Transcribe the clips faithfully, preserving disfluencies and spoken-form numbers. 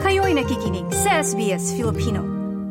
Kayo'y nakikinig sa S B S Filipino.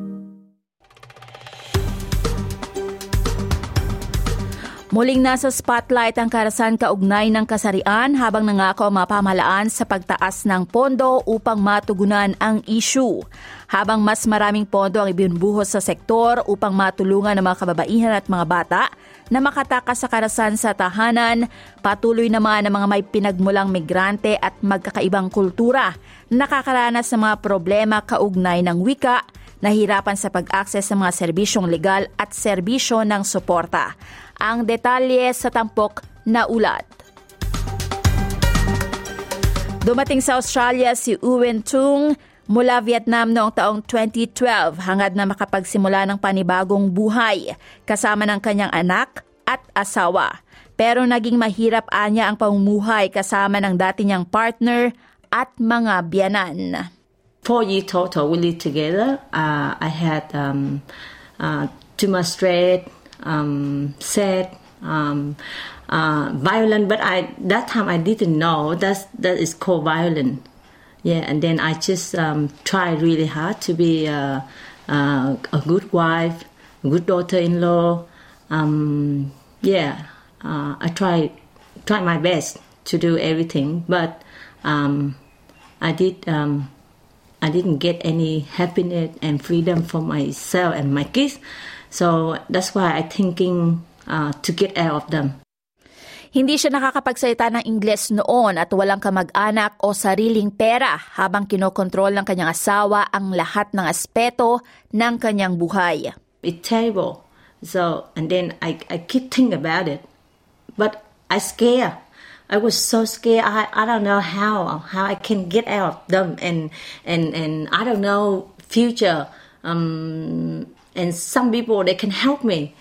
Muling nasa spotlight ang karahasan kaugnay ng kasarian habang nangako ang mga pamahalaan sa pagtaas ng pondo upang matugunan ang issue. Habang mas maraming pondo ang ibinubuhos sa sektor upang matulungan ang mga kababaihan at mga bata na makatakas sa karahasan sa tahanan, patuloy naman ang mga may pinagmulang migrante at magkakaibang kultura na nakakaranas ng mga problema kaugnay ng wika, nahirapan sa pag-access sa mga serbisyong legal at serbisyo ng suporta. Ang detalye sa tampok na ulat. Dumating sa Australia si Nguyen Tung mula Vietnam noong taong twenty twelve hangad na makapagsimula ng panibagong buhay kasama ng kanyang anak at asawa. Pero naging mahirap anya ang pamumuhay kasama ng dati niyang partner at mga biyanan. Four years total we lived together. Uh, I had um, uh, too much stress. Um, sad, um, uh, violent, but I that time I didn't know that's that is called violent. Yeah, and then I just um, tried really hard to be uh, uh, a good wife, a good daughter-in-law. Um, yeah, uh, I tried tried my best to do everything, but um, I did. Um, I didn't get any happiness and freedom for myself and my kids. So that's why I'm thinking uh, to get out of them. Hindi siya nakakapagsalita ng Ingles noon at walang kamag-anak o sariling pera habang kinokontrol ng kanyang asawa ang lahat ng aspeto ng kanyang buhay. It's terrible. So, and then I, I keep thinking about it. But I scared. I was so scared. I, I don't know how how I can get out of them. And, and, and I don't know future. Um... And some people, they can help me.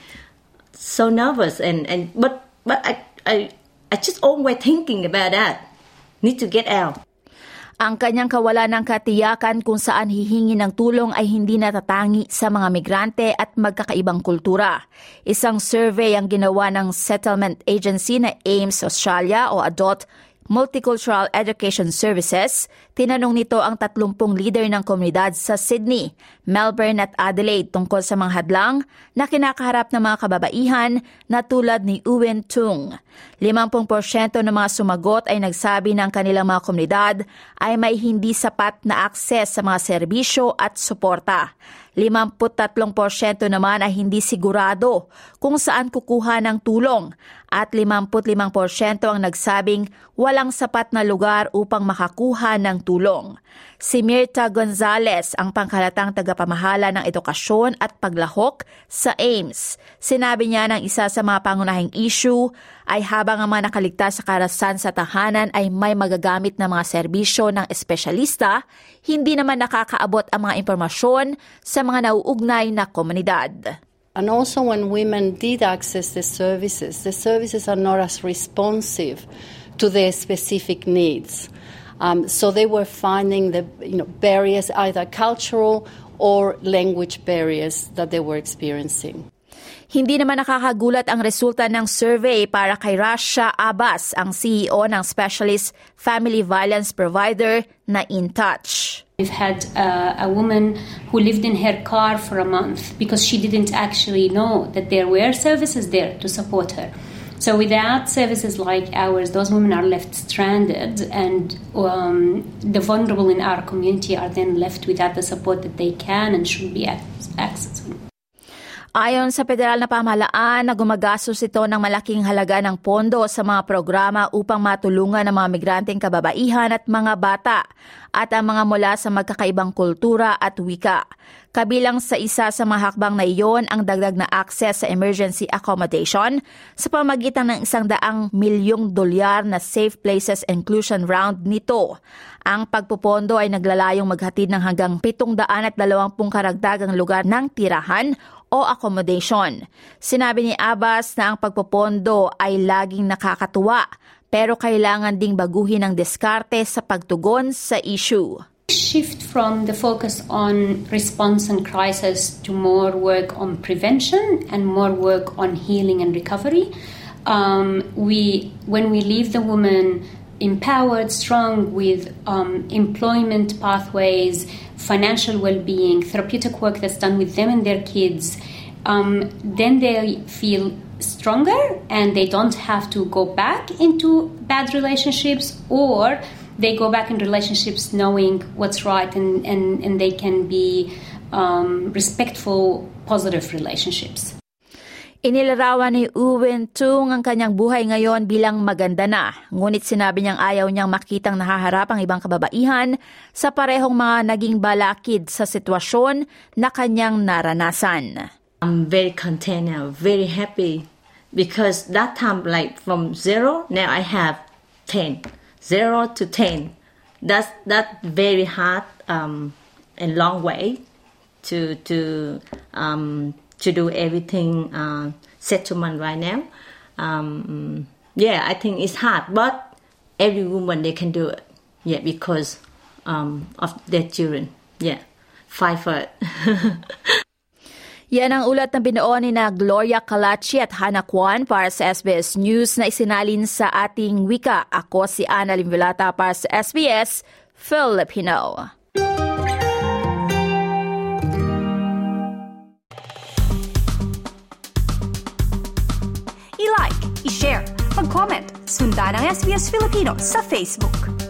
So nervous. and, and But but I, I, I just always thinking about that. Need to get out. Ang kanyang kawalan ng katiyakan kung saan hihingi ng tulong ay hindi natatangi sa mga migrante at magkakaibang kultura. Isang survey ang ginawa ng settlement agency na AIMS Australia o Adult Multicultural Education Services, tinanong nito ang tatlumpung leader ng komunidad sa Sydney, Melbourne at Adelaide tungkol sa mga hadlang na kinakaharap ng mga kababaihan na tulad ni Nguyen Tung. fifty percent ng mga sumagot ay nagsabi ng kanilang mga komunidad ay may hindi sapat na akses sa mga serbisyo at suporta. fifty-three percent naman ay hindi sigurado kung saan kukuha ng tulong at fifty-five percent ang nagsabing walang sapat na lugar upang makakuha ng tulong. Si Mirta Gonzalez ang pangkalatang tagapamahala ng edukasyon at paglahok sa AIMS. Sinabi niya ng isa sa mga pangunahing issue ay habang ang mga nakaligtas sa karahasan sa tahanan ay may magagamit na mga serbisyo ng espesyalista, hindi naman nakakaabot ang mga impormasyon sa mga nauugnay na komunidad. And also when women did access the services, the services are not as responsive to their specific needs. Um, so they were finding the you know, barriers, either cultural or language barriers that they were experiencing. Hindi naman nakakagulat ang resulta ng survey para kay Rasha Abbas, ang C E O ng specialist family violence provider na In Touch. We've had uh, a woman who lived in her car for a month because she didn't actually know that there were services there to support her. So without services like ours, those women are left stranded, and um, the vulnerable in our community are then left without the support that they can and should be accessing. Ayon sa federal na pamahalaan na gumagastos ito ng malaking halaga ng pondo sa mga programa upang matulungan ang mga migranteng kababaihan at mga bata at ang mga mula sa magkakaibang kultura at wika. Kabilang sa isa sa mga hakbang na iyon ang dagdag na access sa emergency accommodation sa pamagitan ng isang daang milyong dolyar na Safe Places Inclusion Round nito. Ang pagpupondo ay naglalayong maghatid ng hanggang pitong daan at dalawampung karagdagang lugar ng tirahan o accommodation. Sinabi ni Abbas na ang pagpopondo ay laging nakakatuwa pero kailangan ding baguhin ang diskarte sa pagtugon sa issue. Shift from the focus on response and crisis to more work on prevention and more work on healing and recovery. Um, we, when we leave the woman empowered, strong with um, employment pathways, financial well-being, therapeutic work that's done with them and their kids, um, then they feel stronger and they don't have to go back into bad relationships, or they go back in relationships knowing what's right, and, and, and they can be um, respectful, positive relationships. Inilarawan ni Uwin Tung ang kanyang buhay ngayon bilang maganda na, ngunit sinabi niyang ayaw niyang makitang nahaharap ang ibang kababaihan sa parehong mga naging balakid sa sitwasyon na kanyang naranasan. I'm very content now, very happy, because that time, like from zero, now I have ten, zero to ten. That's that very hard um, and long way to to um. to do everything uh, settlement right now. Um, yeah, I think it's hard, but every woman, they can do it. Yeah, because um, of their children. Yeah, fight for it. Yan ang ulat na binuo ni na Gloria Calachi at Hannah Kwan para sa S B S News na isinalin sa ating wika. Ako si Ana Limvilata para sa S B S Filipino. I-like, i-share, mag-comment, sundan ang S B S Filipino sa Facebook.